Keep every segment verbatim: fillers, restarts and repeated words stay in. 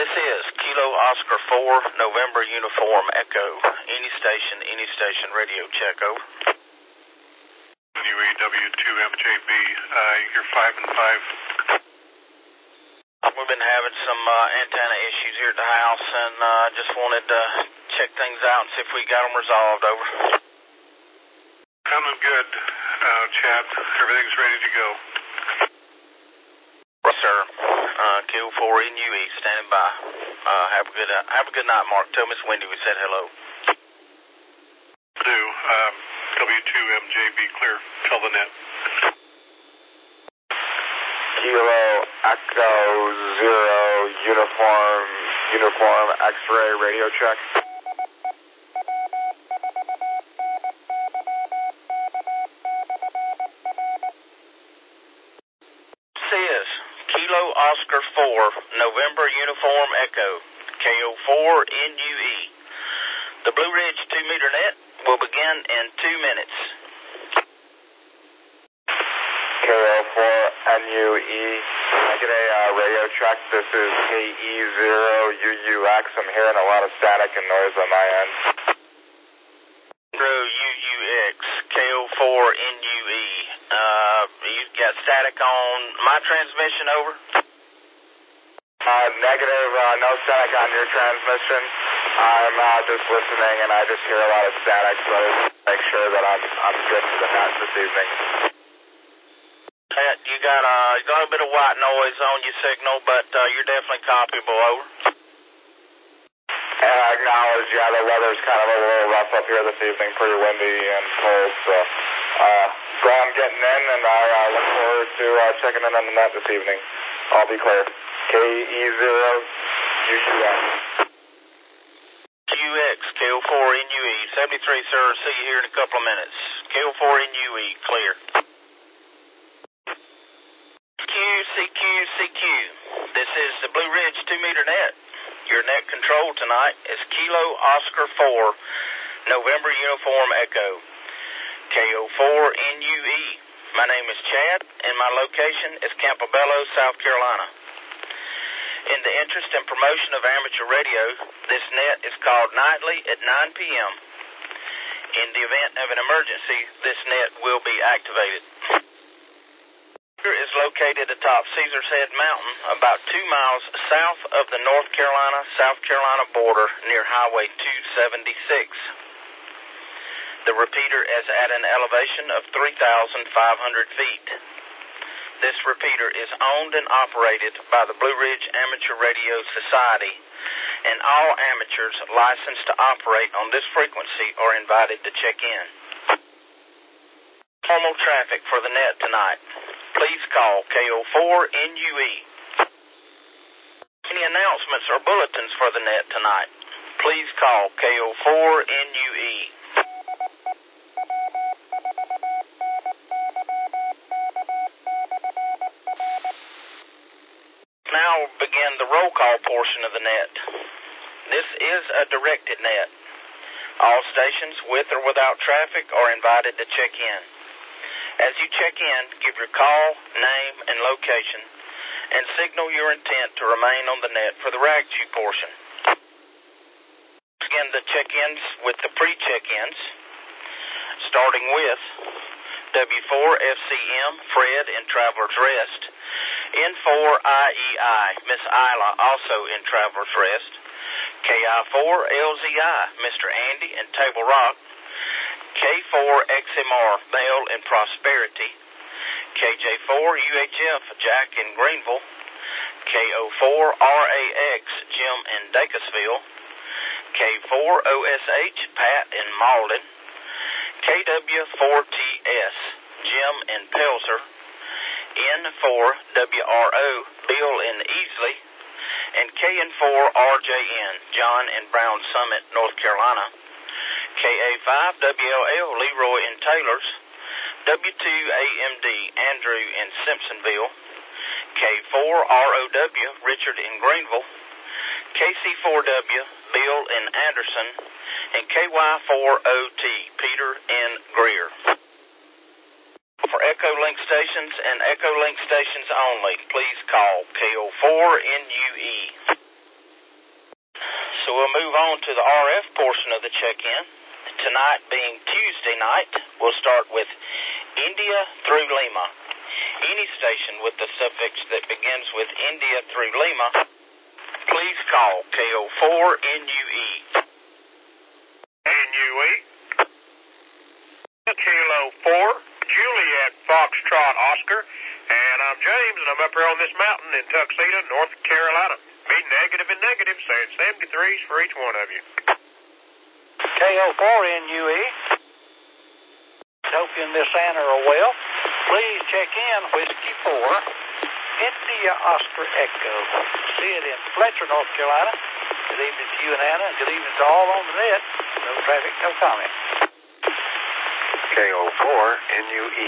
This is Kilo Oscar four, November Uniform Echo. Any station, any station, radio check, over. U A W two M J B, uh, you're five and five. We've been having some uh, antenna issues here at the house, and uh, just wanted to check things out and see if we got them resolved, over. Coming good, uh, Chad. Everything's ready to go. Yes, sir. Uh, Kilo four N U E, standing by. Uh, have a good uh, have a good night, Mark. Tell Miss Wendy we said hello. Do, um, W two M J B clear. Tell the net. Kilo Echo Zero Uniform Uniform X-ray radio check. Says Kilo Oscar four, November Uniform Echo, K O four N U E. The Blue Ridge two meter net will begin in two minutes. K O four N U E. I get a uh, radio check. This is K E zero U U X. I'm hearing a lot of static and noise on my end. Zero U U X, K O four N U E. Uh, you got static on my transmission, over? Uh, negative, uh, no static on your transmission. I'm uh, just listening and I just hear a lot of static, so I just make sure that I'm I'm good for the net this evening. Pat, you got uh, you got a bit of white noise on your signal, but uh, you're definitely copyable, over. And I acknowledge, yeah, the weather's kind of a little rough up here this evening, pretty windy and cold, so uh, so I'm getting in, and I uh, look forward to uh, checking in on the net this evening. I'll be clear. K E zero U U X. Q X, K O four N U E, seventy-three, sir. See you here in a couple of minutes. K O four N U E, clear. Q C Q C Q. This is the Blue Ridge two meter net. Your net control tonight is Kilo Oscar four, November Uniform Echo, K O four N U E. My name is Chad, and my location is Campobello, South Carolina. In the interest and promotion of amateur radio, this net is called nightly at nine p m In the event of an emergency, this net will be activated. It is located atop Caesar's Head Mountain, about two miles south of the North Carolina-South Carolina border near Highway two seventy-six. The repeater is at an elevation of three thousand five hundred feet. This repeater is owned and operated by the Blue Ridge Amateur Radio Society, and all amateurs licensed to operate on this frequency are invited to check in. Normal traffic for the net tonight. Please call K O four N U E. Any announcements or bulletins for the net tonight? Please call K O four N U E. Now we'll begin the roll call portion of the net. This is a directed net. All stations with or without traffic are invited to check in. As you check in, give your call, name, and location, and signal your intent to remain on the net for the rag chew portion. Begin the check-ins with the pre-check-ins, starting with W four F C M, Fred in Traveler's Rest, N four I E I, Miss Isla, also in Traveler's Rest, K I four L Z I, Mister Andy in Table Rock, K four X M R, Male in Prosperity, K J four U H F, Jack in Greenville, K O four R A X, Jim in Dacusville, K four O S H, Pat in Malden, K W four T S, Jim in Pelzer, N four W R O, Bill in Easley, and K N four R J N, John in Brown Summit, North Carolina, K A five W L L, Leroy in Taylors, W two A M D, Andrew in Simpsonville, K four R O W, Richard in Greenville, K C four W, Bill in Anderson, and K Y four O T, Peter in Greer. For Echo Link stations and Echo Link stations only, please call K O four N U E. So we'll move on to the R F portion of the check-in. Tonight being Tuesday night, we'll start with India through Lima. Any station with the suffix that begins with India through Lima, please call K O four N U E. N U E. Kilo four, Juliet Foxtrot Oscar, and I'm James, and I'm up here on this mountain in Tuxedo, North Carolina. Be negative and negative, saying seventy-threes for each one of you. K O four N U E. Hope you and Miss Anna are well. Please check in Whiskey four, India Oscar Echo. See it in Fletcher, North Carolina. Good evening to you and Anna, and good evening to all on the net. No traffic, no comment. K O four N U E.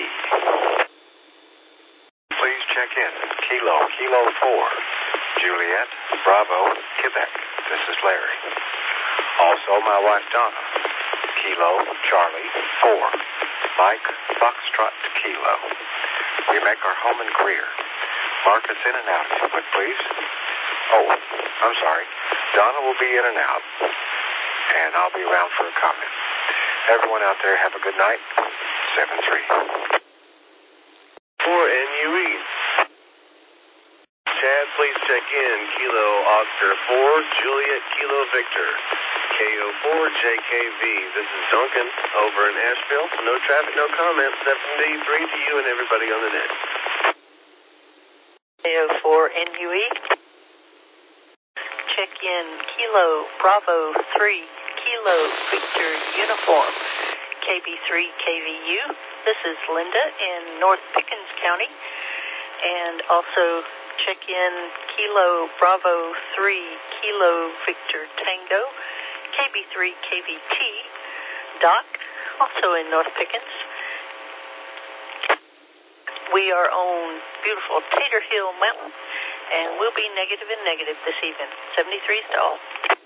Please check in Kilo, Kilo four, Juliet, Bravo, Quebec. This is Larry. Also, my wife Donna. Kilo, Charlie, four, Mike, Foxtrot, Kilo. We make our home in Greer. Mark us in and out if you would, please. Oh, I'm sorry. Donna will be in and out, and I'll be around for a comment. Everyone out there, have a good night. seven three. four N U E. Chad, please check in Kilo Oscar four, Juliet Kilo Victor. K O four J K V. This is Duncan over in Asheville. No traffic, no comments. seventy-three to you and everybody on the net. K O four N U E. Check in Kilo Bravo three, Kilo Victor Uniform. K B three K V U. This is Linda in North Pickens County. And also check in Kilo Bravo three, Kilo Victor Tango. K B three K V T, Doc, also in North Pickens. We are on beautiful Tater Hill Mountain, and we'll be negative and negative this evening. seventy-threes to all.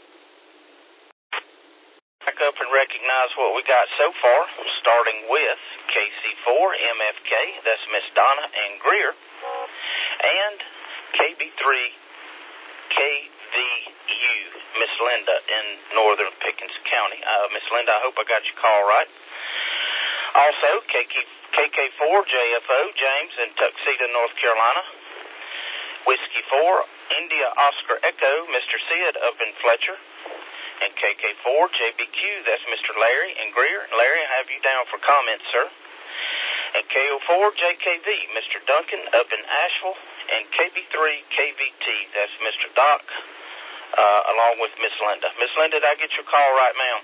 Back up and recognize what we got so far, starting with K C four M F K, that's Miss Donna and Greer, and K B three K V U, Miss Linda in northern Pickens County. Uh, Miss Linda, I hope I got your call right. Also, K K four J F O, James in Tuxedo, North Carolina. Whiskey four, India Oscar Echo, Mister Sid up in Fletcher. And K K four J B Q, that's Mister Larry in Greer. Larry, I have you down for comments, sir. And K O four J K V, Mister Duncan up in Asheville. And K B three K V T, that's Mister Doc, uh, along with Miss Linda. Miss Linda, did I get your call right, ma'am?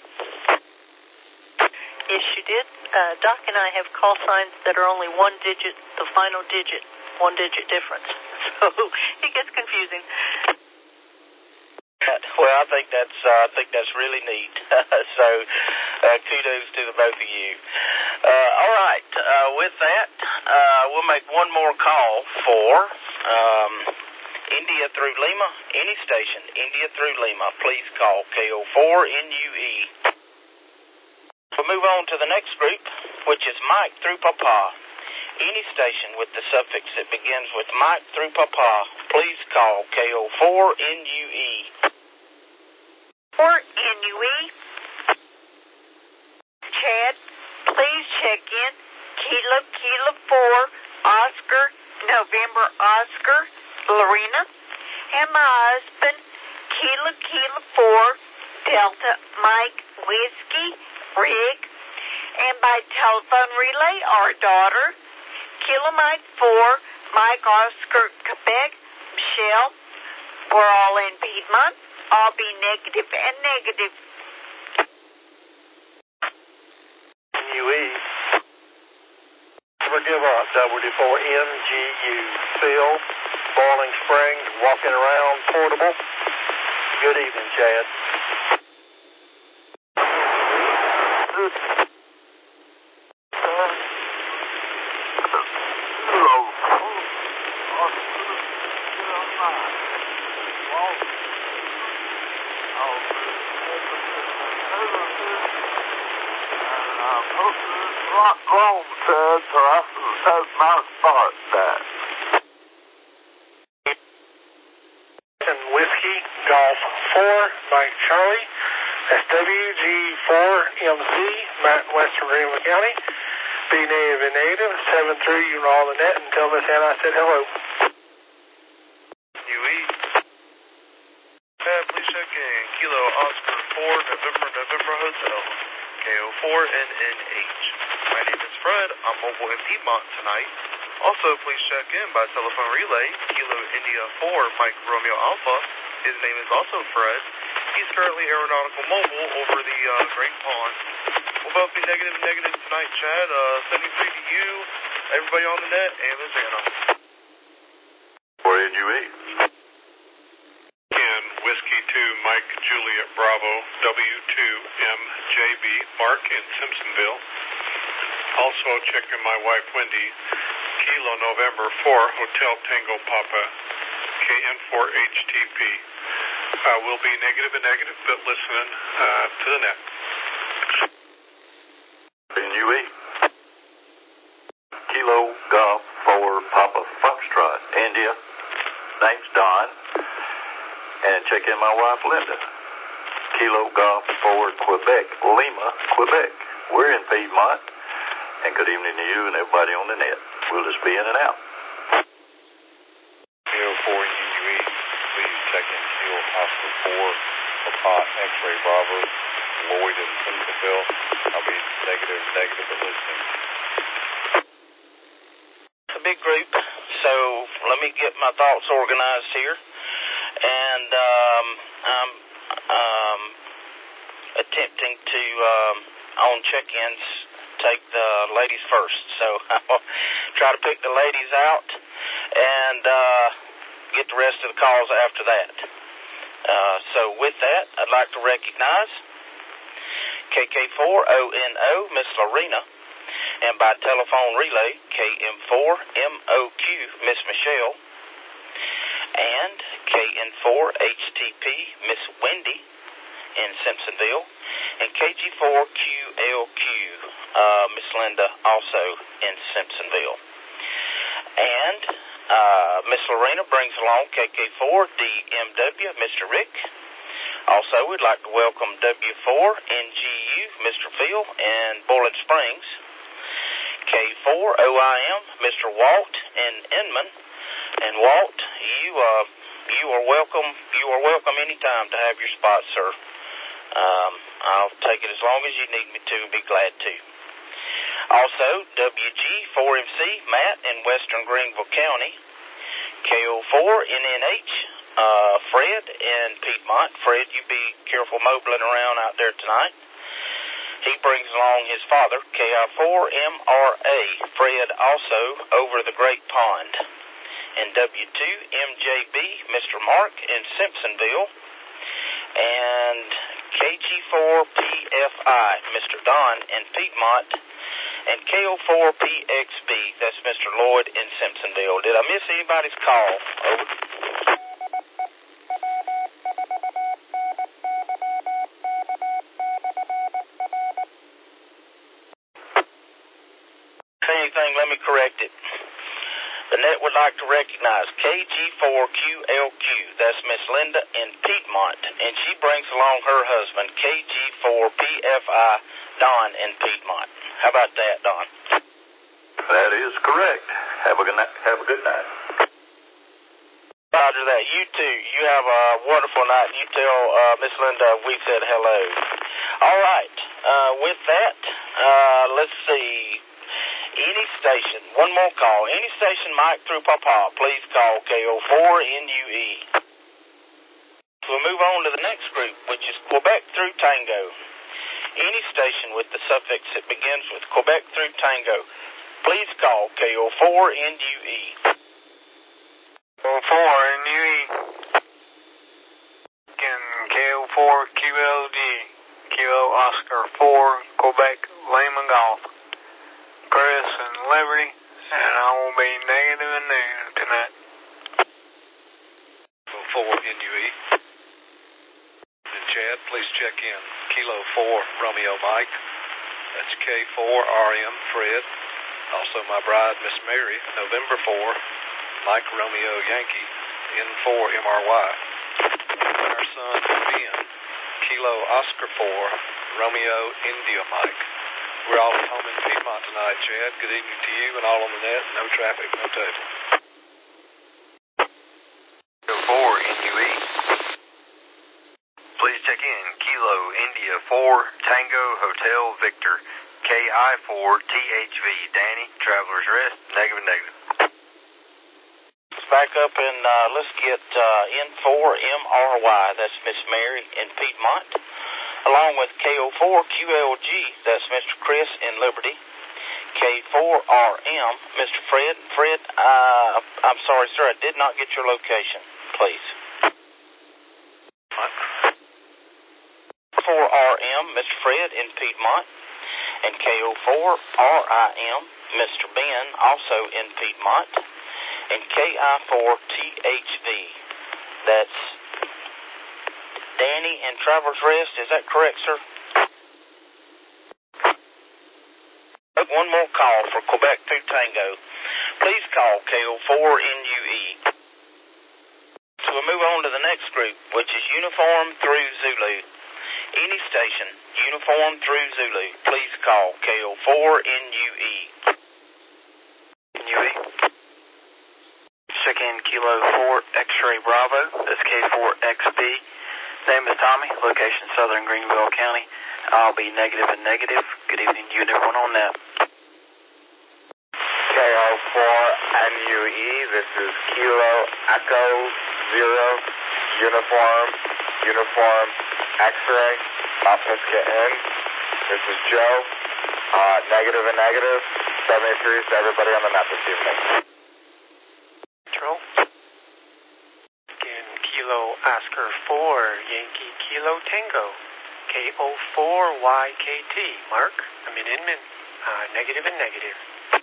Yes, you did. Uh, Doc and I have call signs that are only one digit, the final digit, one digit difference. So it gets confusing. Well, I think that's uh, I think that's really neat. so uh, kudos to the both of you. Uh, all right. Uh, with that, uh, we'll make one more call for um, India through Lima. Any station, India through Lima. Please call K O four N U E. We'll move on to the next group, which is Mike through Papa. Any station with the suffix that begins with Mike through Papa, please call K O four N U E. four N U E. Chad, please check in Kilo Kilo four, Oscar, November Oscar, Lorena, and my husband, Kilo Kilo four, Delta Mike Whiskey, Rig, and by telephone relay, our daughter, Kilo Mike four, Mike Oscar, Quebec, Michelle. We're all in Piedmont. I'll be negative and negative. U E. Forgive us, W D four M G U. Phil, Boiling Springs, walking around, portable. Good evening, Chad. Not wrong, Chad, so I that's my start that. And Whiskey, Golf four, Mike Charlie. That's W G four M C, Mountain Western Greenville County. Be negative and negative, seven three, you know all the net, and tell Miss Anna I said hello. U E. Uh, please check in. Kilo Oscar four, November, November Hotel. K O four N N H. My name is Fred. I'm mobile in Piedmont tonight. Also, please check in by telephone relay. Kilo India four, Mike Romeo Alpha. His name is also Fred. He's currently aeronautical mobile over the uh, Great Pond. We'll both be negative and negative tonight, Chad. Uh, seventy-three to you, everybody on the net, and Miss Anna. four N U E. In Whiskey two, Mike Juliet Bravo, W two M J B, Mark in Simpsonville. Also checking my wife Wendy, Kilo November four, Hotel Tango Papa, K N four H T P. Uh, we'll be negative and negative, but listening uh, to the net. N U E. Kilo Golf four, Papa Foxtrot, India. Name's Don. And check in my wife Linda. Kilo Golf four, Quebec, Lima, Quebec. We're in Piedmont. And good evening to you and everybody on the net. We'll just be in and out. K O four N U E, please check in Kilo Oscar four, Papa X-Ray Bravo, Lloyd in Simpsonville. I'll be negative, negative, but listening. A big group, so let me get my thoughts organized here. And um, I'm um, attempting to, um, on check-ins, take the ladies first. So I'll try to pick the ladies out and uh, get the rest of the calls after that. Uh, so with that, I'd like to recognize K K four O N O, Miss Lorena, and by telephone relay, K M four M O Q, Miss Michelle, and K N four H T P, Miss Wendy in Simpsonville, and K G four Q L Q, uh, Miss Linda, also in Simpsonville. And uh, Miss Lorena brings along K K four D M W, Mister Rick. Also, we'd like to welcome W four N G U, Mister Phil, and Boiling Springs. K four O I M, Mister Walt in Inman. And Walt, you uh, you are welcome. You are welcome anytime to have your spot, sir. Um, I'll take it as long as you need me to. Be glad to. Also, W G four M C, Matt in Western Greenville County. K O four N N H, uh, Fred in Piedmont. Fred, you be careful mobiling around out there tonight. He brings along his father, K I four M R A, Fred, also over the Great Pond. And W two M J B, Mister Mark in Simpsonville. And K G four P F I, Mister Don in Piedmont. And K O four P X B, that's Mister Lloyd in Simpsonville. Did I miss anybody's call? Over. Anything, let me correct it. The net would like to recognize K G four Q L Q, that's Miss Linda in Piedmont, and she brings along her husband, K G four P F I, Don in Piedmont. How about that, Don? That is correct. Have a good night. Have a good night. Roger that. You too. You have a wonderful night. You tell uh, Miss Linda we said hello. All right. Uh, with that, uh, let's see. Any station, one more call. Any station, Mike through Papa, please call K O four N U E. We'll move on to the next group, which is Quebec through Tango. Any station with the suffix that begins with Quebec through Tango, please call K O four N U E. K O four N U E. Again, K O four Q L G, Kilo Oscar four, Quebec, Lima Golf. Chris and Liberty, and I will be negative and negative tonight. four N U E. And Chad, please check in. Kilo four, Romeo Mike. That's K four R M, Fred. Also my bride, Miss Mary, November four, Mike Romeo Yankee, N four M R Y. Our son, Ben, Kilo Oscar four, Romeo India Mike. We're all home in Piedmont tonight, Chad. Good evening to you and all on the net. No traffic, no table. four N U E. Please check in. Kilo India four, Tango Hotel Victor. K I four T H V. Danny, Traveler's Rest, negative, negative. Back up and uh, let's get uh, N four M R Y, that's Miss Mary in Piedmont, along with K O four Q L G, that's Mister Chris in Liberty, K four R M, Mister Fred. Fred, uh, I'm sorry, sir, I did not get your location, please. four R M, Mister Fred in Piedmont, and K O four R I M, Mister Ben, also in Piedmont, and K I four T H V. That's Danny in Traveler's Rest. Is that correct, sir? One more call for Quebec through Tango. Please call K O four N U E. So we'll move on to the next group, which is Uniform through Zulu. Any station, Uniform through Zulu, please call K O four N U E. N U E. Check in Kilo four X-Ray Bravo. That's K four X B. Name is Tommy. Location Southern Greenville County. I'll be negative and negative. Good evening to you and everyone on that. K O four N U E. This is Kilo Echo Zero Uniform Uniform X-Ray. Office get in. This is Joe. Uh, negative and negative. seventy-three to everybody on the net this evening. Control. Again, Kilo Oscar four, Yankee Kilo Tango, K O four Y K T. Mark, I'm in Inman. Uh, negative and negative.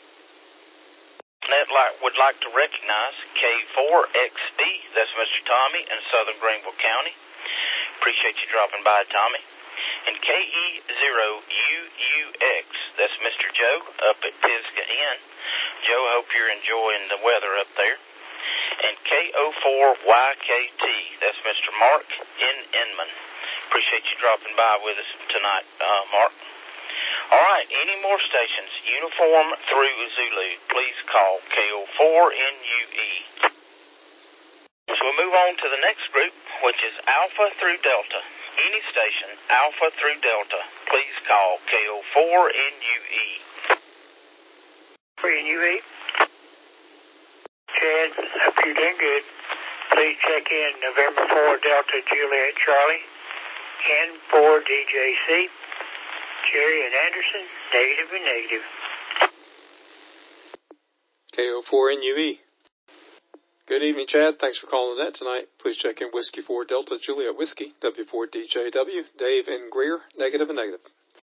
Net like, would like to recognize K four X B, that's Mister Tommy in Southern Greenville County. Appreciate you dropping by, Tommy. And K E zero U U X, that's Mister Joe up at Pisgah Inn. Joe, hope you're enjoying the weather up there. And K O four Y K T, that's Mister Mark in Inman. Appreciate you dropping by with us tonight, uh, Mark. All right, any more stations, Uniform through Zulu, please call K O four N U E. So we'll move on to the next group, which is Alpha through Delta. Any station, Alpha through Delta, please call K O four N U E. N U E. Chad, hope you're doing good. Please check in November four Delta Juliet Charlie, N four D J C, Jerry and Anderson, negative and negative. K O four N U E. Good evening, Chad. Thanks for calling the net tonight. Please check in Whiskey four Delta Juliet Whiskey, W four D J W, Dave in Greer, negative and negative.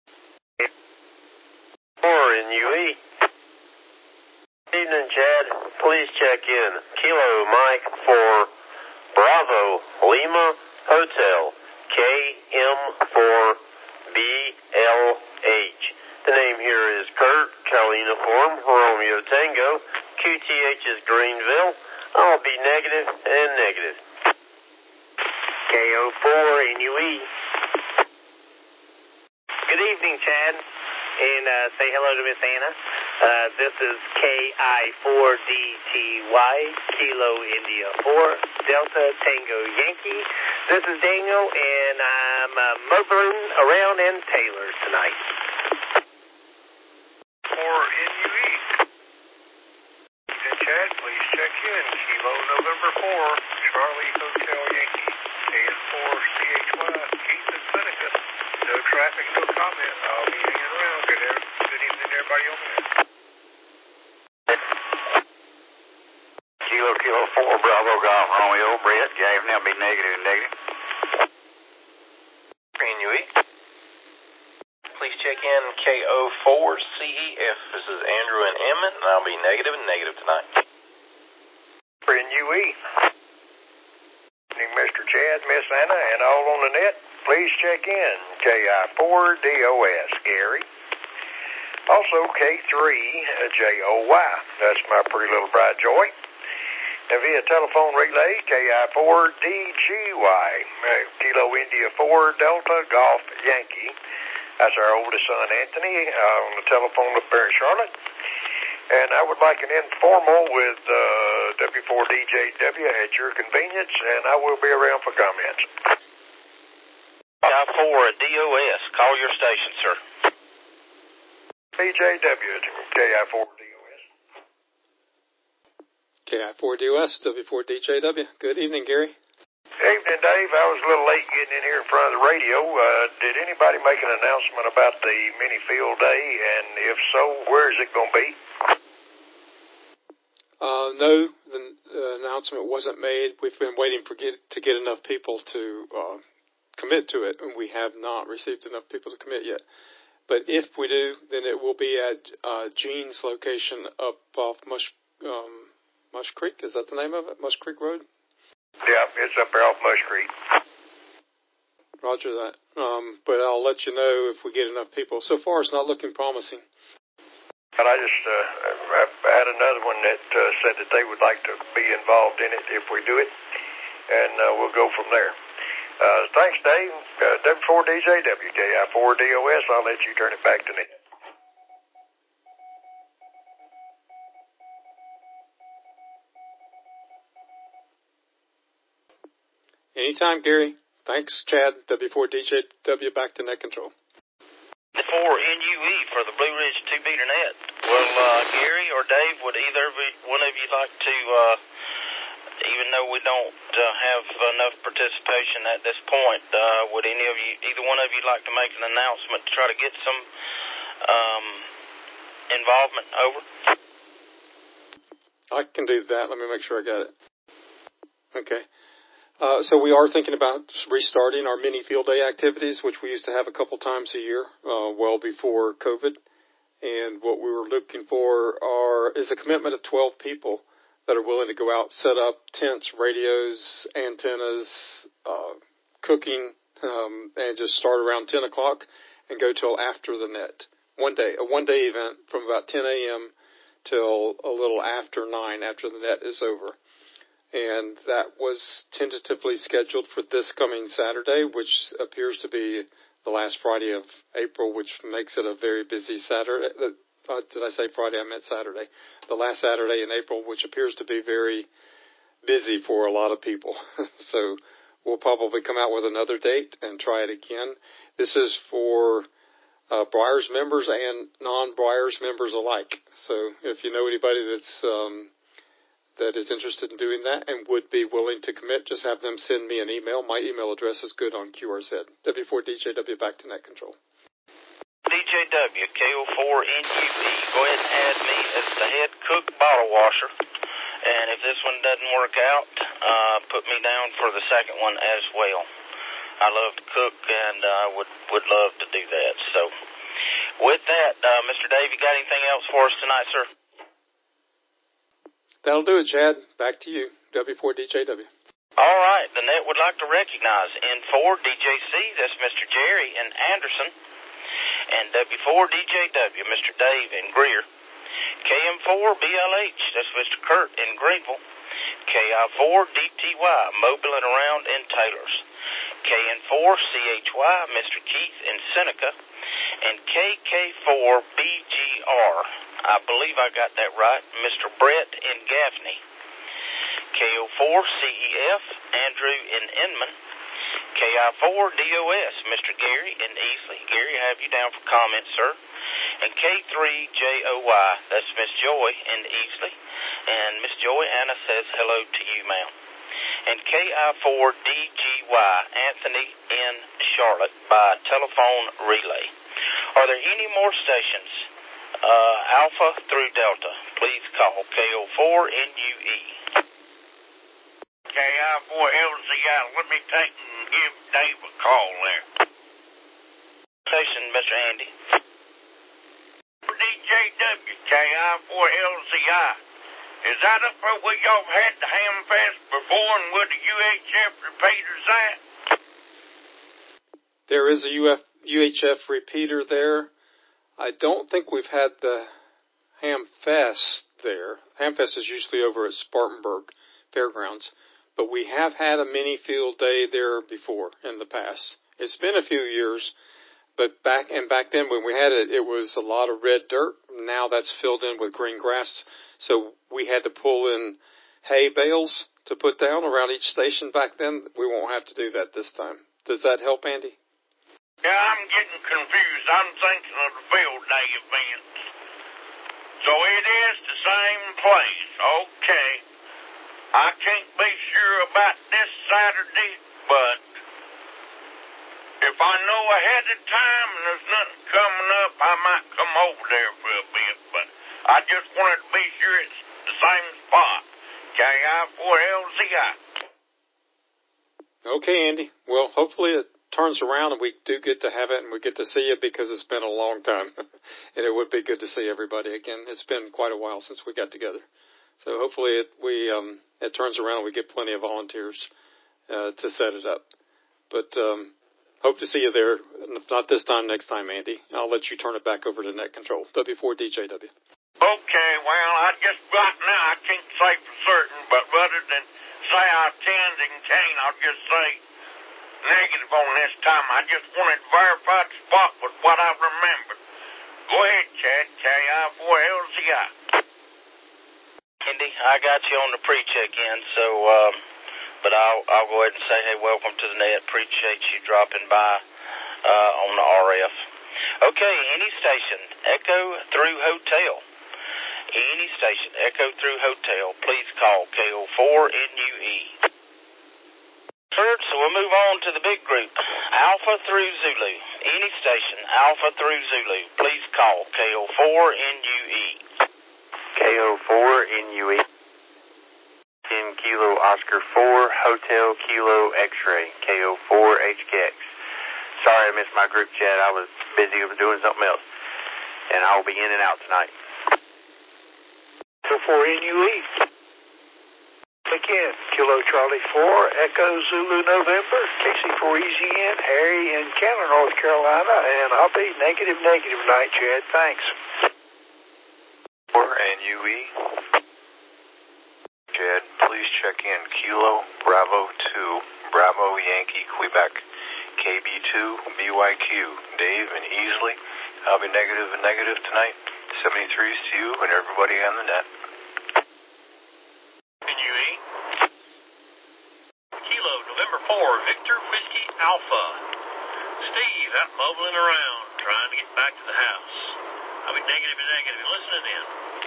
four N U E. Good evening, Chad. Please check in Kilo Mike for Bravo Lima Hotel, K M four B L H. The name here is Kurt, Charlie Uniform, Romeo Tango, Q T H is Greenville. I'll be negative and negative. K O four N U E. Good evening, Chad, and uh, say hello to Miss Anna. Uh, this is K I four D T Y, Kilo India four, Delta Tango Yankee. This is Daniel, and I'm uh, mobiling around in Taylor tonight. four N U E. And Chad, please check in. Kilo November four, Charlie Hotel Yankee, K N four C H Y, Keith and Seneca. No traffic, no comment. I'll be hanging around. Good, good evening, everybody on the net. Kilo, Kilo four, Bravo Golf, Romeo, Brett, Gave, now be negative and negative. N U E. Please check in K O four C E F. This is Andrew in Emmett, and I'll be negative and negative tonight. N U E. Mister Chad, Miss Anna, and all on the net, please check in K I four D O S, Gary. Also K three J O Y, that's my pretty little bright joy. And via telephone relay, K I four D G Y, uh, Kilo India four Delta Golf Yankee. That's our oldest son, Anthony, uh, on the telephone up there in Charlotte. And I would like an informal with uh, W four D J W at your convenience, and I will be around for comments. K I four D O S, call your station, sir. D J W, K I four D O S. K I four D O S, W four D J W. Good evening, Gary. Evening, Dave. I was a little late getting in here in front of the radio. Uh, did anybody make an announcement about the mini field day, and if so, where is it going to be? Uh, no, the uh, announcement wasn't made. We've been waiting for get, to get enough people to uh, commit to it, and we have not received enough people to commit yet. But if we do, then it will be at uh, Gene's location up off Mush, um, Mush Creek. Is that the name of it? Mush Creek Road? Yeah, it's up there off Mush Creek. Roger that. Um, but I'll let you know if we get enough people. So far, it's not looking promising. But I just uh, I had another one that uh, said that they would like to be involved in it if we do it, and uh, we'll go from there. Uh, thanks, Dave. Uh, W four D J W, K I four D O S. I'll let you turn it back to me. Anytime, Gary. Thanks, Chad. W four D J W, back to net control. For N U E for the Blue Ridge two-beater net. Well, uh, Gary or Dave, would either of you, one of you like to, uh, even though we don't uh, have enough participation at this point, uh, would any of you, either one of you like to make an announcement to try to get some um, involvement? Over. I can do that. Let me make sure I got it. Okay. Uh, so we are thinking about restarting our mini field day activities, which we used to have a couple times a year, uh, well before COVID. And what we were looking for are is a commitment of twelve people that are willing to go out, set up tents, radios, antennas, uh, cooking, um, and just start around ten o'clock and go till after the net. One day, a one-day event from about ten a.m. till a little after nine, after the net is over. And that was tentatively scheduled for this coming Saturday, which appears to be the last Friday of April, which makes it a very busy Saturday. Uh, did I say Friday? I meant Saturday. The last Saturday in April, which appears to be very busy for a lot of people. So we'll probably come out with another date and try it again. This is for uh, Briars members and non-Briars members alike. So if you know anybody that's um, that is interested in doing that and would be willing to commit, just have them send me an email. My email address is good on Q R Z. W four D J W, back to net control. D J W, K O four N U E, go ahead and add me as the head cook bottle washer. And if this one doesn't work out, uh, put me down for the second one as well. I love to cook and uh, would, would love to do that. So with that, uh, Mister Dave, you got anything else for us tonight, sir? That'll do it, Chad. Back to you, W four D J W. All right. The net would like to recognize N four D J C, that's Mister Jerry in Anderson, and W four D J W, Mister Dave in Greer. K M four B L H, that's Mister Kurt in Greenville. K I four D T Y, Mobile and Around in Taylors. K N four C H Y, Mister Keith in Seneca. And K K four B G R, I believe I got that right, Mister Brett in Gaffney. K O four C E F, Andrew in Inman. K I four D O S, Mister Gary in Easley. Gary, I have you down for comments, sir. And K three J O Y, that's Miss Joy in Easley. And Miss Joy, Anna says hello to you, ma'am. And K I four D G Y, Anthony in Charlotte, by telephone relay. Are there any more stations, uh, Alpha through Delta? Please call K O four N U E. K I four L Z I, let me take and give Dave a call there. Station, Mister Andy. D J W, K I four L Z I. Is that up where y'all had the Ham Fest before and where the U H F repeaters at? There is a U F, U H F repeater there. I don't think we've had the Ham Fest there. Ham Fest is usually over at Spartanburg, fairgrounds. But we have had a mini field day there before in the past. It's been a few years, but back and back then when we had it, it was a lot of red dirt. Now that's filled in with green grass. So we had to pull in hay bales to put down around each station back then. We won't have to do that this time. Does that help, Andy? Yeah, I'm getting confused. I'm thinking of the field day events. So it is the same place. Okay. I can't be sure about this Saturday, but if I know ahead of time and there's nothing coming up, I might come over there for a bit. But I just wanted to be sure it's the same spot. K I four L Z I. Okay, Andy. Well, hopefully it turns around and we do get to have it and we get to see it because it's been a long time. And it would be good to see everybody again. It's been quite a while since we got together. So hopefully it, we um, it turns around and we get plenty of volunteers uh, to set it up. But um, hope to see you there. If not this time, next time, Andy. I'll let you turn it back over to Net Control, W four D J W. Okay, well, I just, right now, I can't say for certain, but rather than say I attend and can't, I'll just say negative on this time. I just wanted to verify the spot with what I remembered. Go ahead, Chad, K I four L Z I. Andy, I got you on the pre-check-in, so, um, but I'll, I'll go ahead and say, hey, welcome to the net. Appreciate you dropping by uh, on the R F. Okay, any station, Echo through Hotel. Any station, Echo through Hotel, please call K O four N U E. Third, so we'll move on to the big group, Alpha through Zulu. Any station, Alpha through Zulu, please call K O four N U E. K O four N U E. In Kilo Oscar four, Hotel Kilo X-Ray, K O four H K X. Sorry I missed my group chat. I was busy doing something else. And I will be in and out tonight. K O four N U E. Again, Kilo Charlie four, Echo Zulu November, K C four E Z N, Harry in Chandler, North Carolina, and I'll be negative, negative tonight, Chad. Thanks. four N U E. Chad, please check in Kilo Bravo two, Bravo Yankee, Quebec, K B two, B Y Q, Dave and Easley. I'll be negative and negative tonight. seventy-threes to you and everybody on the net. N U E. Kilo November four, Victor Whiskey Alpha. Steve out mumbling around, trying to get back to the house. I'll be negative and negative and listening in.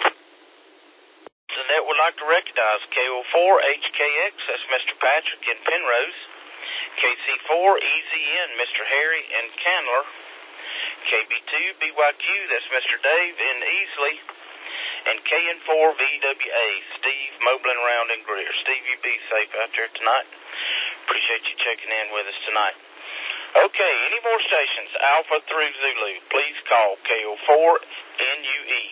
The net would like to recognize K O four H K X, that's Mister Patrick in Penrose. K C four E Z N, Mister Harry in Candler. K B two B Y Q, that's Mister Dave in Easley. And K N four V W A, Steve mobling around in Greer. Steve, you be safe out there tonight. Appreciate you checking in with us tonight. Okay, any more stations, Alpha through Zulu, please call K O four N U E.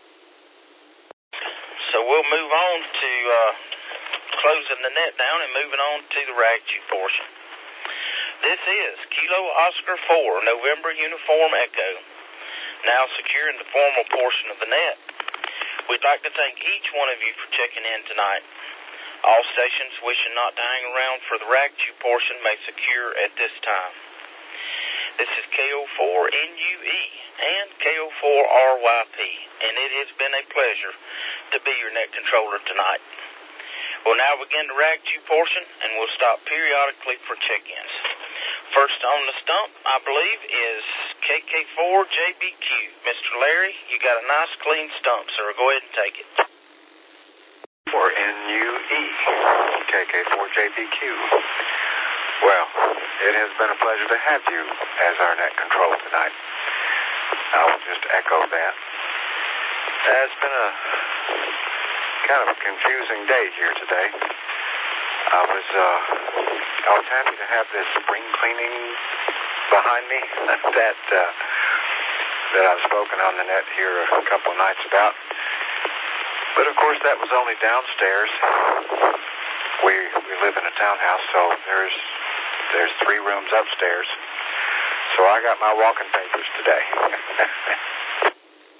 So we'll move on to uh, closing the net down and moving on to the rag chew portion. This is Kilo Oscar four, November Uniform Echo, now securing the formal portion of the net. We'd like to thank each one of you for checking in tonight. All stations wishing not to hang around for the rag chew portion may secure at this time. This is K O four N U E and K O four R Y P, and it has been a pleasure to be your net controller tonight. We'll now begin the rag chew portion, and we'll stop periodically for check-ins. First on the stump, I believe, is K K four J B Q. Mister Larry, you got a nice clean stump, sir. Go ahead and take it. four N U E, K K four J B Q. Well, it has been a pleasure to have you as our net control tonight. I will just echo that. It's been a kind of a confusing day here today. I was uh, I was happy to have this spring cleaning behind me that uh, that I've spoken on the net here a couple of nights about. But of course, that was only downstairs. We we live in a townhouse, so there's there's three rooms upstairs. So I got my walking papers today.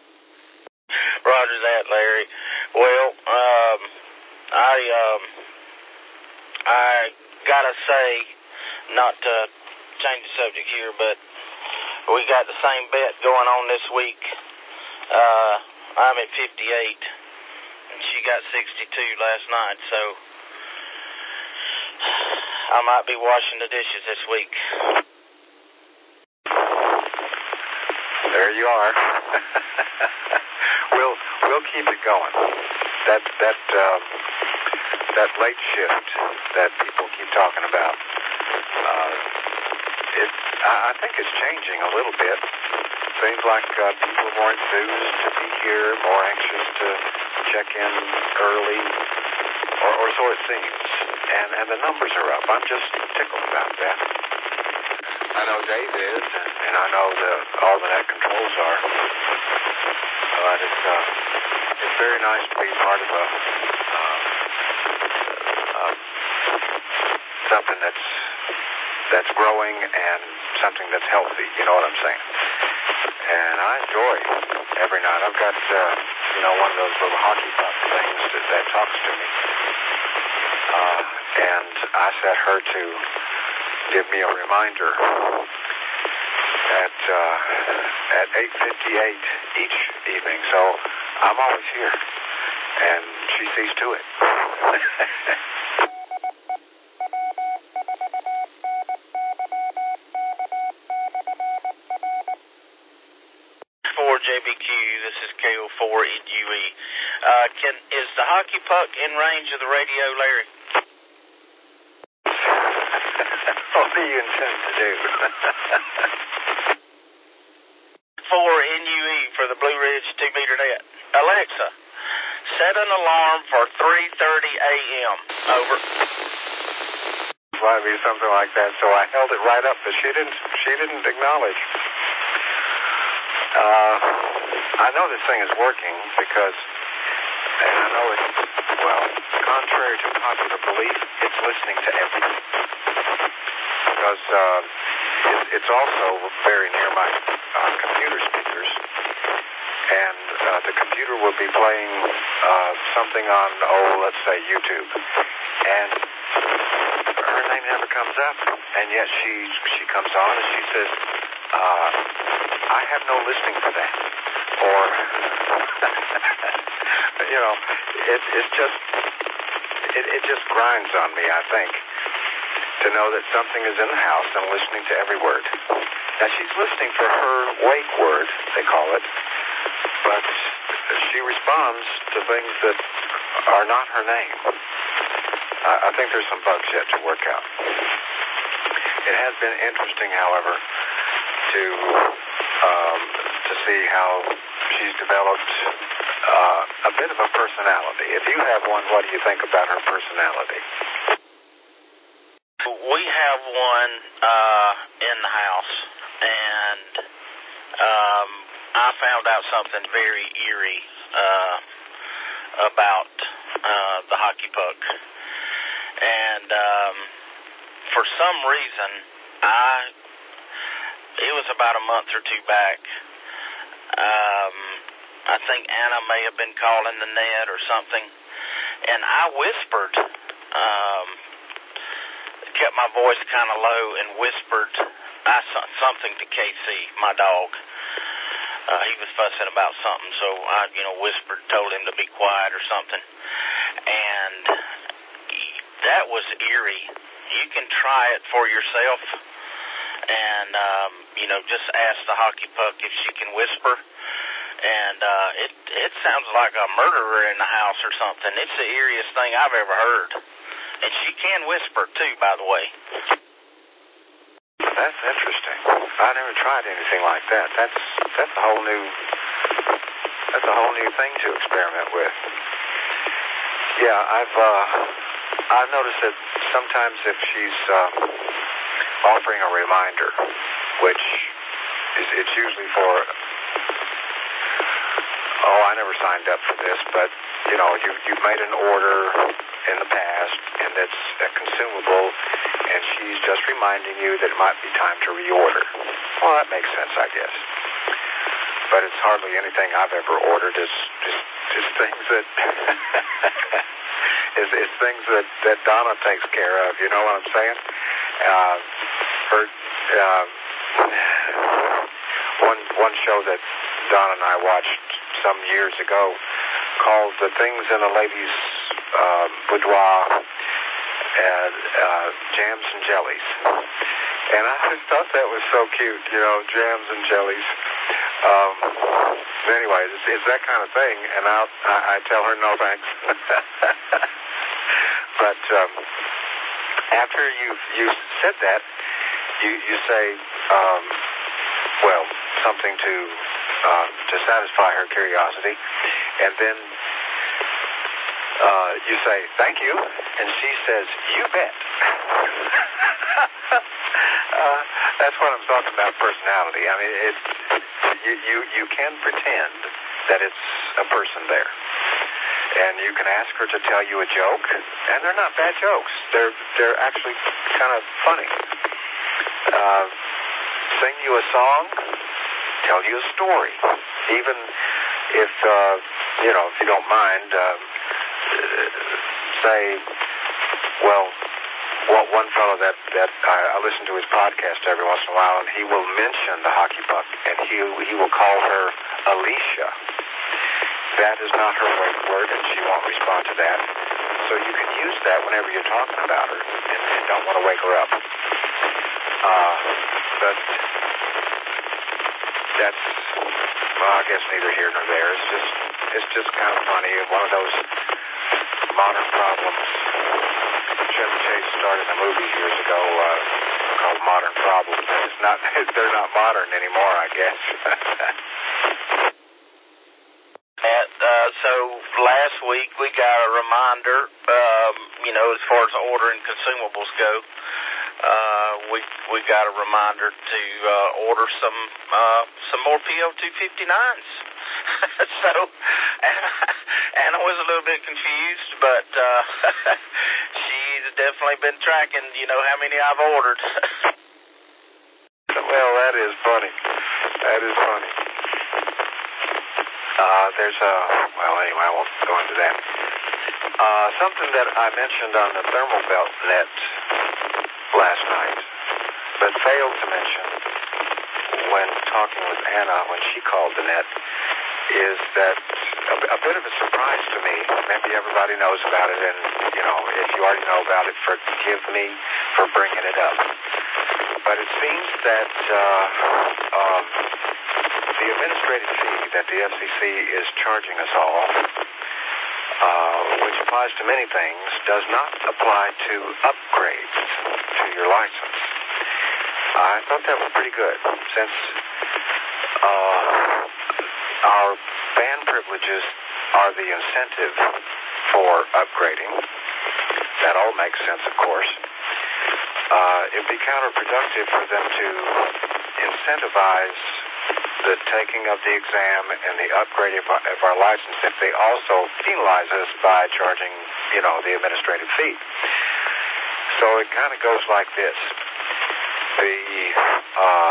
Roger that, Larry. Well, um, I um, gotta say, not to change the subject here, but we got the same bet going on this week. Uh, I'm at fifty-eight, and she got sixty-two last night, so I might be washing the dishes this week. There you are. we'll we'll keep it going. That that um, that late shift that people keep talking about. Uh, it I, I think it's changing a little bit. Seems like uh, people are more enthused to be here, more anxious to check in early, or, or so it seems. And and the numbers are up. I'm just tickled about that. I know Dave is, and, and I know the, all the net controls are. But it's uh, it's very nice to be part of a uh, uh, something that's that's growing and something that's healthy. You know what I'm saying? And I enjoy every night. I've got uh, you know one of those little hockey puck things that, that talks to me, uh, and I set her to give me a reminder at uh, at eight fifty-eight each evening. So I'm always here, and she sees to it. For J B Q, this is K O four N U E. Uh, can is the hockey puck in range of the radio, Larry? What do you intend to do? four N U E for the Blue Ridge two meter net. Alexa, set an alarm for three thirty a.m. Over. Might be something like that. So I held it right up, but she didn't. She didn't acknowledge. Uh, I know this thing is working because, and I know it's, well, contrary to popular belief, it's listening to everything. Because uh, it, it's also very near my uh, computer speakers, and uh, the computer will be playing uh, something on, oh, let's say YouTube, and her name never comes up, and yet she she comes on and she says, uh, I have no listening for that, or you know, it it's just it it just grinds on me, I think, to know that something is in the house and listening to every word. Now, she's listening for her wake word, they call it, but she responds to things that are not her name. I, I think there's some bugs yet to work out. It has been interesting, however, to um, to see how she's developed uh, a bit of a personality. If you have one, what do you think about her personality? We have one uh, in the house, and um, I found out something very eerie uh, about uh, the hockey puck. And um, for some reason, I it was about a month or two back. Um, I think Anna may have been calling the net or something, and I whispered. Um, kept my voice kind of low and whispered I, something to K C, my dog. Uh, he was fussing about something, so I, you know, whispered, told him to be quiet or something. And that was eerie. You can try it for yourself and, um, you know, just ask the hockey puck if she can whisper. And uh, it, it sounds like a murderer in the house or something. It's the eeriest thing I've ever heard. And she can whisper, too, by the way. That's interesting. I never tried anything like that. That's that's a whole new that's a whole new thing to experiment with. Yeah, I've uh, I've noticed that sometimes if she's uh, offering a reminder, which is it's usually for oh I never signed up for this, but you know you you've made an order in the past and it's a consumable, and she's just reminding you that it might be time to reorder. Well, that makes sense, I guess. But it's hardly anything I've ever ordered. It's just, just things that, is, is things that, that Donna takes care of. You know what I'm saying? Uh, her, uh, one, one show that Donna and I watched some years ago called The Things in a Lady's uh, Boudoir, and uh, Jams and Jellies. And I just thought that was so cute, you know, jams and jellies. Um, anyway, it's, it's that kind of thing, and I'll, I, I tell her no thanks. But um, after you've, you've said that, you, you say, um, well, something to uh, to satisfy her curiosity, and then uh, you say, thank you, and she says, you bet. uh, that's what I'm talking about, personality. I mean, it, you, you, you can pretend that it's a person there. And you can ask her to tell you a joke, and they're not bad jokes. They're, they're actually kind of funny. Uh, sing you a song, tell you a story. Even if, uh, you know, if you don't mind, uh, say, well, what one fellow that, that I, I listen to his podcast every once in a while, and he will mention the hockey puck, and he, he will call her Alicia. That is not her word, and she won't respond to that. So you can use that whenever you're talking about her, and, and don't want to wake her up. Uh, but that's, well, I guess neither here nor there. It's just, it's just kind of funny. One of those modern problems. Chevy Chase started a movie years ago uh, called Modern Problems. It's not, they're not modern anymore, I guess. And, uh, so last week we got a reminder, um, you know, as far as ordering consumables go, uh, we we got a reminder to uh, order some uh, some more P O two fifty-nines. So Anna, Anna was a little bit confused, but uh, she's definitely been tracking, you know, how many I've ordered. Well, that is funny. That is funny. Uh, there's a, well, anyway, I won't go into that. Uh, something that I mentioned on the thermal belt net last night, but failed to mention when talking with Anna when she called the net, is that a, a bit of a surprise to me. Maybe everybody knows about it, and, you know, if you already know about it, forgive me for bringing it up. But it seems that uh, um, the administrative fee that the F C C is charging us all, uh, which applies to many things, does not apply to upgrades to your license. I thought that was pretty good, since uh, our band privileges are the incentive for upgrading. That all makes sense, of course. Uh, it'd be counterproductive for them to incentivize the taking of the exam and the upgrade of our, of our license if they also penalize us by charging, you know, the administrative fee. So it kind of goes like this. The, uh,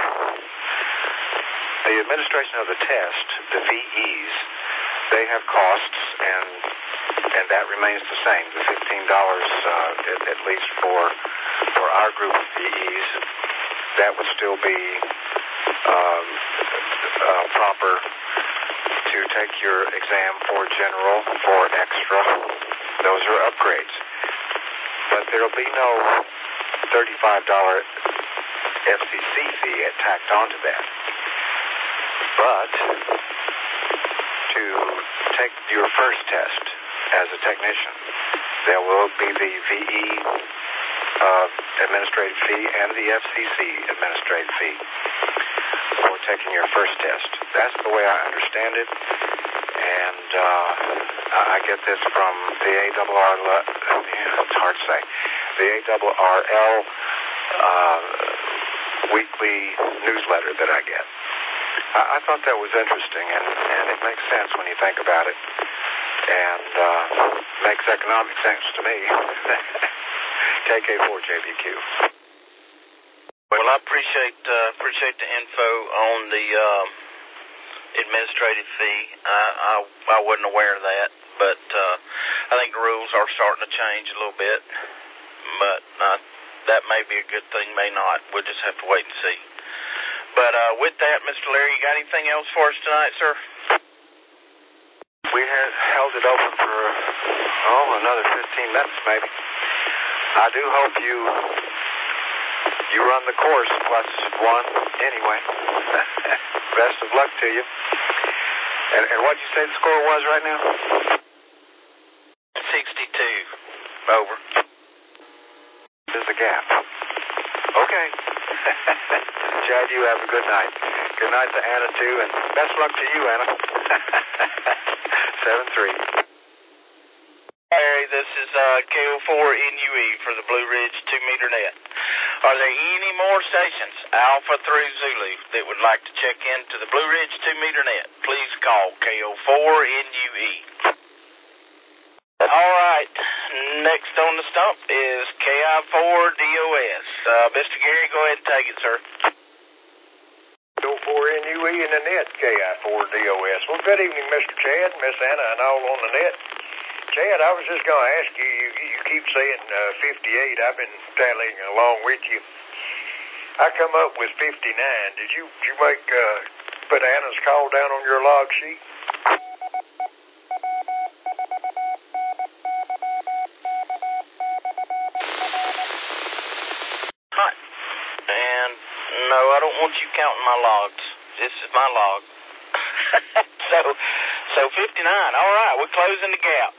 the administration of the test, the V Es, they have costs, and and that remains the same, the fifteen dollars uh, at, at least for for our group of V Es. That would still be um, uh, proper to take your exam for general, for extra. Those are upgrades. But there will be no thirty-five dollars F C C fee tacked onto that. But to take your first test as a technician, there will be the V E uh, administrative fee and the F C C administrative fee for taking your first test. That's the way I understand it, and uh, I get this from the A R R, yeah, it's hard to say, the A R R L uh, weekly newsletter that I get. I, I thought that was interesting, and, and it makes sense when you think about it, and uh, makes economic sense to me. K K four J B Q. Well, I appreciate uh, appreciate the info on the uh, administrative fee. I, I I wasn't aware of that, but uh, I think the rules are starting to change a little bit, but uh, that may be a good thing, may not. We'll just have to wait and see. But uh, with that, Mister Larry, you got anything else for us tonight, sir? We had held it open for, oh, another fifteen minutes maybe. I do hope you you run the course plus one anyway. Best of luck to you. And, and what did you say the score was right now? sixty-two. Over. There's a gap. Okay. Chad, you have a good night. Good night to Anna, too, and best luck to you, Anna. seven three. Larry, this is uh, K O four N U E for the Blue Ridge two meter net. Are there any more stations, Alpha through Zulu, that would like to check into the Blue Ridge two meter net? Please call K O four N U E. All right, next on the stump is K I four D O S. Uh, Mister Gary, go ahead and take it, sir. K O four N U E in the net, K I four D O S. Well, good evening, Mister Chad, Miss Anna, and all on the net. Chad, I was just going to ask you, you, you keep saying uh, fifty-eight. I've been tallying along with you. I come up with fifty-nine. Did you, did you make, uh, put Anna's call down on your log sheet? Hi. And no, I don't want you counting my logs. This is my log. so, so fifty-nine. All right, we're closing the gap.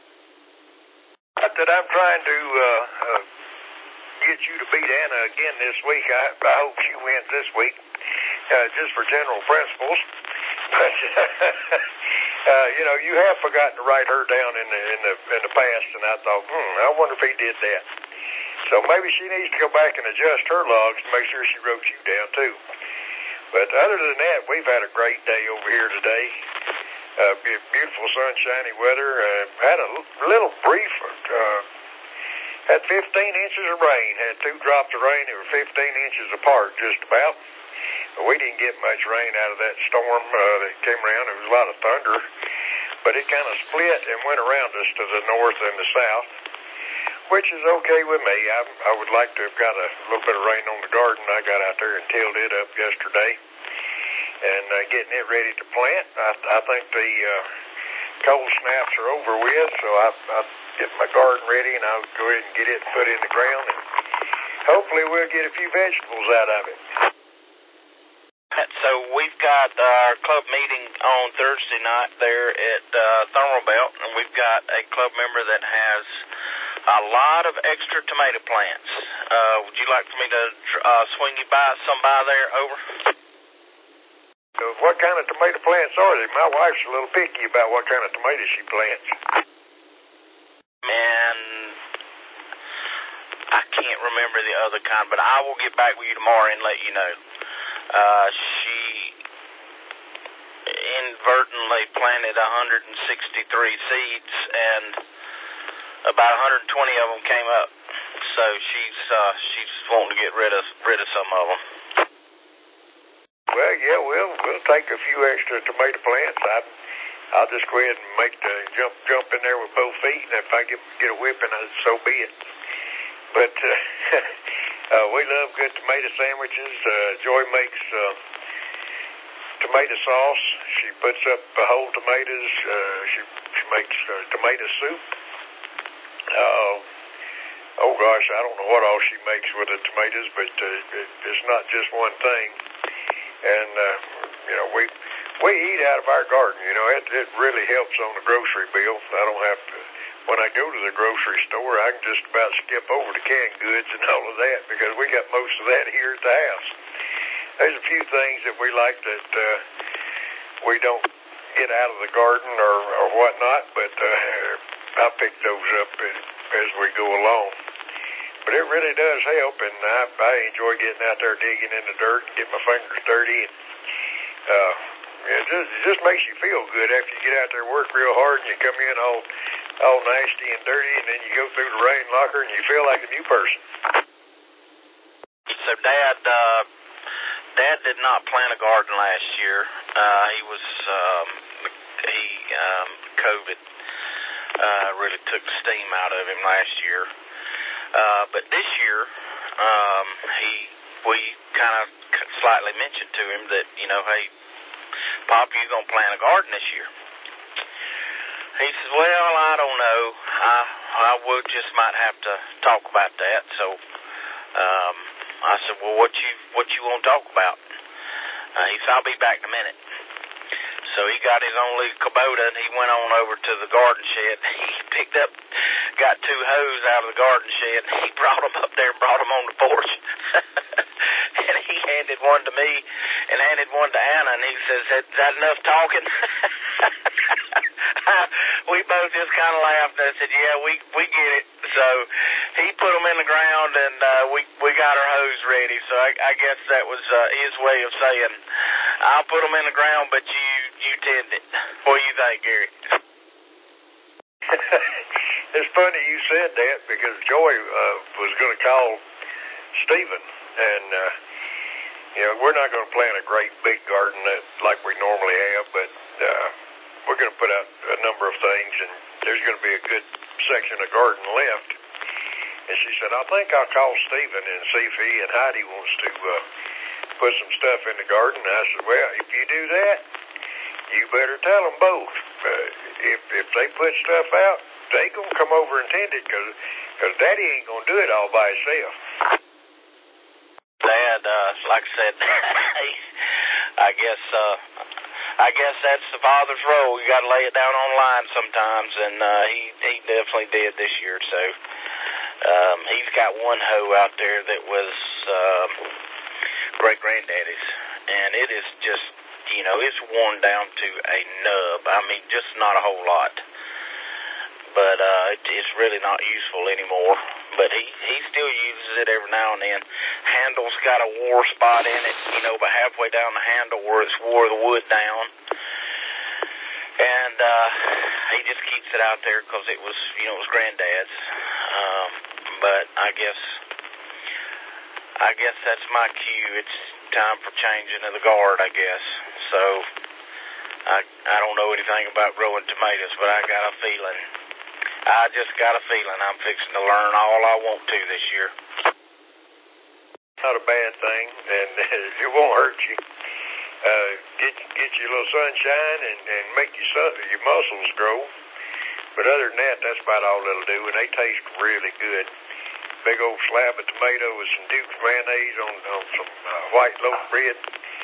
That I'm trying to uh, uh, get you to beat Anna again this week. I, I hope she wins this week, uh, just for general principles. But uh, you know, you have forgotten to write her down in the in the in the past, and I thought, hmm, I wonder if he did that. So maybe she needs to go back and adjust her logs to make sure she wrote you down too. But other than that, we've had a great day over here today. Uh, beautiful sunshiny weather. Uh, had a little brief, uh, had fifteen inches of rain. Had two drops of rain. They were fifteen inches apart just about. But we didn't get much rain out of that storm uh, that came around. There was a lot of thunder. But it kind of split and went around us to the north and the south, which is okay with me. I, I would like to have got a little bit of rain on the garden. I got out there and tilled it up yesterday. And uh, getting it ready to plant. I, I think the uh, cold snaps are over with, so I, I'll get my garden ready, and I'll go ahead and get it put in the ground, and hopefully we'll get a few vegetables out of it. So we've got our club meeting on Thursday night there at uh, Thermal Belt, and we've got a club member that has a lot of extra tomato plants. Uh, would you like for me to uh, swing you by some by there? Over. So what kind of tomato plants are they? My wife's a little picky about what kind of tomatoes she plants. And I can't remember the other kind, but I will get back with you tomorrow and let you know. Uh, she inadvertently planted one hundred sixty-three seeds, and about one hundred twenty of them came up. So she's uh, she's wanting to get rid of rid of some of them. Well, yeah, we'll we'll take a few extra tomato plants. I, I'll just go ahead and make the jump jump in there with both feet, and if I get get a whipping, so be it. But uh, uh, we love good tomato sandwiches. Uh, Joy makes uh, tomato sauce. She puts up uh, whole tomatoes. Uh, she she makes uh, tomato soup. Uh, oh gosh, I don't know what all she makes with the tomatoes, but uh, it, it's not just one thing. And, uh, you know, we we eat out of our garden, you know. It, it really helps on the grocery bill. I don't have to, when I go to the grocery store, I can just about skip over to canned goods and all of that because we got most of that here at the house. There's a few things that we like that uh, we don't get out of the garden or, or whatnot, but uh, I pick those up as, as we go along. But it really does help, and I, I enjoy getting out there digging in the dirt and getting my fingers dirty. And, uh, it, just, it just makes you feel good after you get out there, work real hard, and you come in all all nasty and dirty, and then you go through the rain locker, and you feel like a new person. So, Dad, uh, Dad did not plant a garden last year. Uh, he was, um, he, um, COVID. Uh, really took the steam out of him last year. Uh, but this year, um, he, we kind of slightly mentioned to him that, you know, hey, Pop, you gonna plant a garden this year? He says, well, I don't know. I, I will just might have to talk about that. So, um, I said, well, what you, what you want to talk about? Uh, he said, I'll be back in a minute. So he got his own little Kubota, and he went on over to the garden shed. He picked up, got two hose out of the garden shed, and he brought them up there and brought them on the porch. And he handed one to me and handed one to Anna, and he says, is that enough talking? We both just kind of laughed, and I said, yeah, we we get it. So he put them in the ground, and uh, we, we got our hose ready. So I, I guess that was uh, his way of saying, I'll put them in the ground, but you, you tend it. What do you think, Gary? It's funny you said that, because Joy uh, was going to call Stephen, and uh, you know, we're not going to plant a great big garden that, like we normally have, but uh, we're going to put out a number of things, and there's going to be a good section of garden left. And she said, I think I'll call Stephen and see if he and Heidi wants to uh, put some stuff in the garden. And I said, well, if you do that, you better tell them both. Uh, if if they put stuff out, they going to come over and tend it, because cause Daddy ain't going to do it all by himself. Dad, uh, like I said, I guess uh, I guess that's the father's role. You got to lay it down on the line sometimes, and uh, he he definitely did this year. So um, he's got one hoe out there that was um, great granddaddy's, and it is just, you know, it's worn down to a nub. I mean, just not a whole lot. But uh, it, it's really not useful anymore. But he, he still uses it every now and then. Handle's got a wore spot in it, you know, but halfway down the handle where it's wore the wood down. And uh, he just keeps it out there because it was, you know, it was Granddad's. Um, but I guess, I guess that's my cue. It's time for changing of the guard, I guess. So I, I don't know anything about growing tomatoes, but I got a feeling. I just got a feeling I'm fixing to learn all I want to this year. Not a bad thing, and it won't hurt you. Uh, get get you a little sunshine and, and make your sun, your muscles grow. But other than that, that's about all it'll do, and they taste really good. Big old slab of tomato with some Duke's mayonnaise on, on some uh, white loaf bread.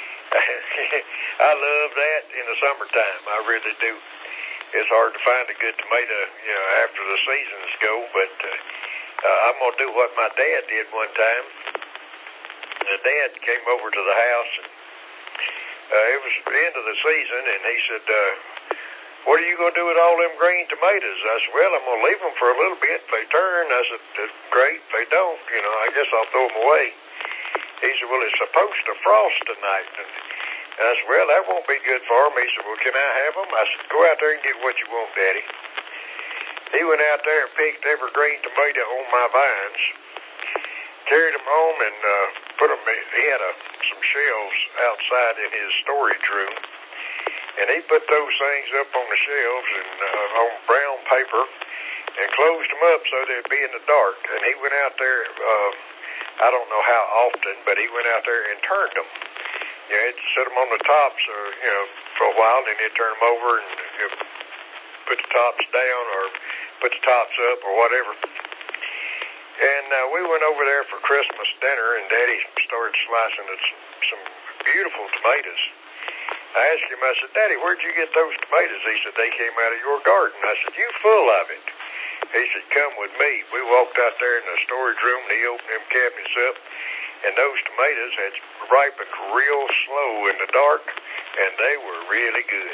I love that in the summertime. I really do. It's hard to find a good tomato, you know, after the seasons go, but uh, uh, I'm going to do what my dad did one time. The dad came over to the house, and uh, it was the end of the season, and he said, uh, what are you going to do with all them green tomatoes? I said, well, I'm going to leave them for a little bit. If they turn, I said, that's great. If they don't, you know, I guess I'll throw them away. He said, well, it's supposed to frost tonight. And And I said, well, that won't be good for him. He said, well, can I have them? I said, go out there and get what you want, Daddy. He went out there and picked every green tomato on my vines, carried them home, and uh, put them in. He had a, some shelves outside in his storage room, and he put those things up on the shelves and uh, on brown paper and closed them up so they'd be in the dark. And he went out there, uh, I don't know how often, but he went out there and turned them. You know, he'd set them on the tops, or, you know, for a while, and then he'd turn them over and, you know, put the tops down or put the tops up or whatever. And uh, we went over there for Christmas dinner, and Daddy started slicing some, some beautiful tomatoes. I asked him, I said, Daddy, where'd you get those tomatoes? He said, they came out of your garden. I said, you full of it. He said, come with me. We walked out there in the storage room, and he opened them cabinets up. And those tomatoes had ripened real slow in the dark, and they were really good.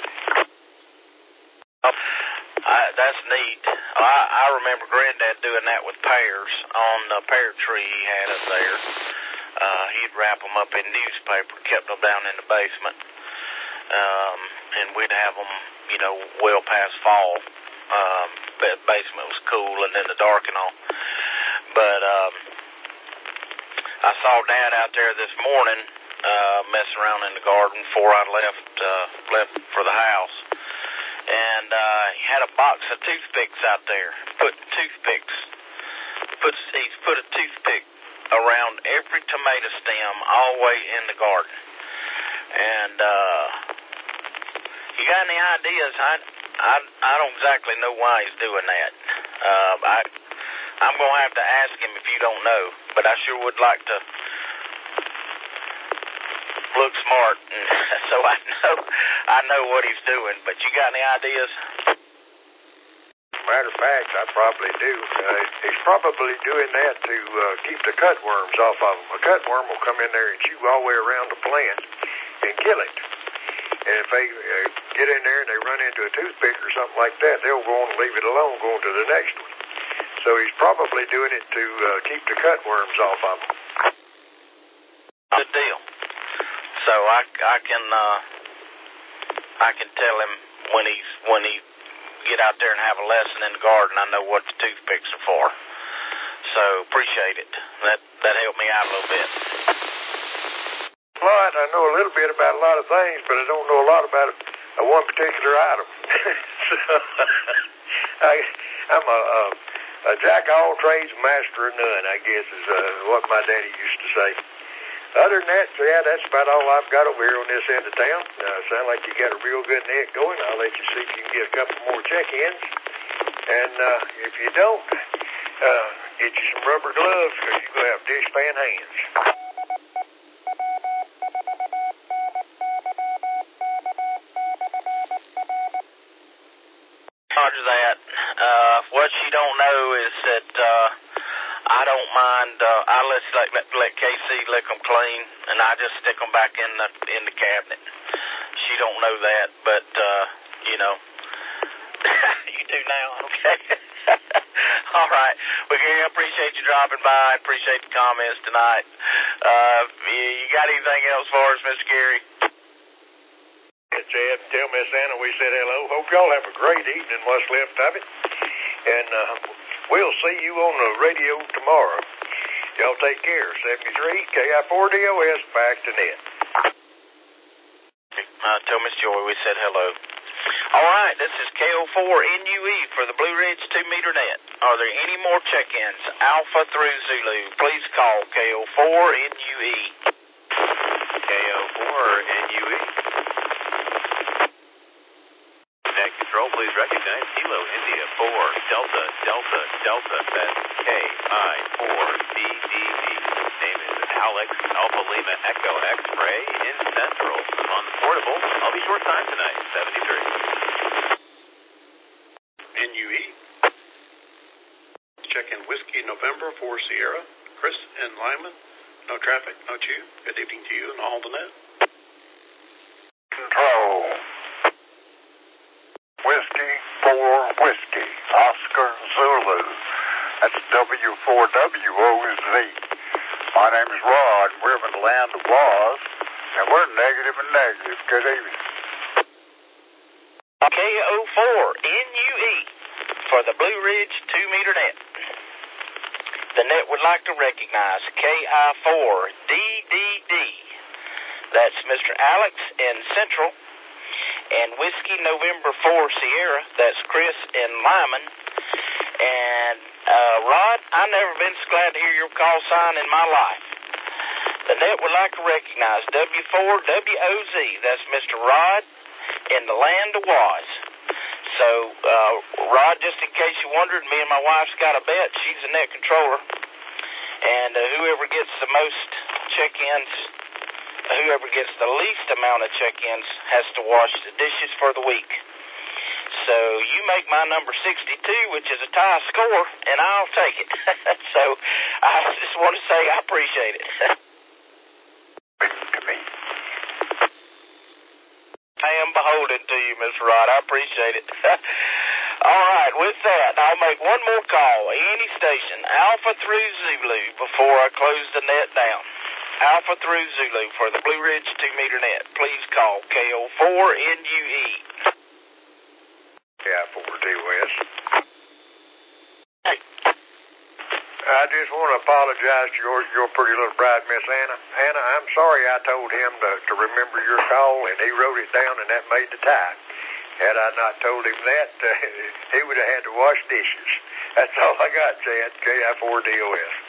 I, that's neat. I, I remember Granddad doing that with pears on the pear tree he had up there. Uh, he'd wrap them up in newspaper, kept them down in the basement, um, and we'd have them, you know, well past fall. Um, the basement was cool, and then the dark and all. But um, I saw Dad out there this morning uh, messing around in the garden before I left uh, left for the house. and uh, he had a box of toothpicks out there. Put toothpicks. Puts he's put a toothpick around every tomato stem all the way in the garden. And uh, you got any ideas? I I I don't exactly know why he's doing that. Uh, I I'm gonna have to ask him if you don't know, but I sure would like to look smart, and so I know I know what he's doing. But you got any ideas? Matter of fact, I probably do. Uh, he's probably doing that to uh, keep the cutworms off of them. A cutworm will come in there and chew all the way around the plant and kill it. And if they uh, get in there and they run into a toothpick or something like that, they'll go on and leave it alone, go on to the next one. So he's probably doing it to uh, keep the cutworms off of them. Good deal. So I, I can uh, I can tell him when he's when he get out there and have a lesson in the garden, I know what the toothpicks are for. So appreciate it. That that helped me out a little bit. Lot, I know a little bit about a lot of things, but I don't know a lot about a, a one particular item. So I, I'm a, a, a jack of all trades, master of none, I guess is uh, what my daddy used to say. Other than that, yeah, that's about all I've got over here on this end of town. Uh, sound like you got a real good net going. I'll let you see if you can get a couple more check-ins. And uh, if you don't, uh, get you some rubber gloves because you're going to have dishpan hands. Roger that. Uh, what you don't know is that uh, I don't mind. Uh, I let, let let K C lick them clean, and I just stick them back in the in the cabinet. She don't know that, but uh, you know, you do now. Okay. All right. Well, Gary, I appreciate you dropping by. I appreciate the comments tonight. Uh, you got anything else for us, Mister Gary? Chad, tell Miss Anna we said hello. Hope y'all have a great evening, what's left of it. And uh, we'll see you on the radio tomorrow. Y'all take care. seventy-three K I four D O S back to net. Uh, tell Miss Joy we said hello. All right, this is K O four N U E for the Blue Ridge two meter net. Are there any more check-ins? Alpha through Zulu. Please call K O four N U E. K O four N U E. Net control, please recognize Kilo India four Delta Delta Delta. That's K I four D D D. Name is Alex Alpha Lima Echo X-Ray in Central. On the portable, I'll be short time tonight, seventy-three. N U E. Check in Whiskey November for Sierra. Chris and Lyman. No traffic, no chew. Good evening to you and all the net. Control. Whiskey four Whiskey. Oscar Zulu. That's W four W O Z. My name is Rod. We're in the land of was. And we're negative and negative. Good evening. K O four N U E for the Blue Ridge two meter net. The net would like to recognize K I four D D D. That's Mister Alex in Central. And Whiskey November four Sierra. That's Chris in Lyman. And uh, Rod, I've never been so glad to hear your call sign in my life. The net would like to recognize W four W O Z. That's Mister Rod in the land of was. So, uh, Rod, just in case you wondered, me and my wife's got a bet. She's the net controller. And uh, whoever gets the most check-ins, whoever gets the least amount of check-ins has to wash the dishes for the week. So you make my number sixty-two, which is a tie score, and I'll take it. So I just want to say I appreciate it. To me. I am beholden to you, Mister Rod. I appreciate it. All right, with that, I'll make one more call. Any station, Alpha through Zulu, before I close the net down. Alpha through Zulu for the Blue Ridge two meter net. Please call K O four N U E. K I four D O S. I just want to apologize to your, your pretty little bride, Miss Anna. Anna, I'm sorry I told him to, to remember your call, and he wrote it down, and that made the tie. Had I not told him that, uh, he would have had to wash dishes. That's all I got, Chad. K I four D O S.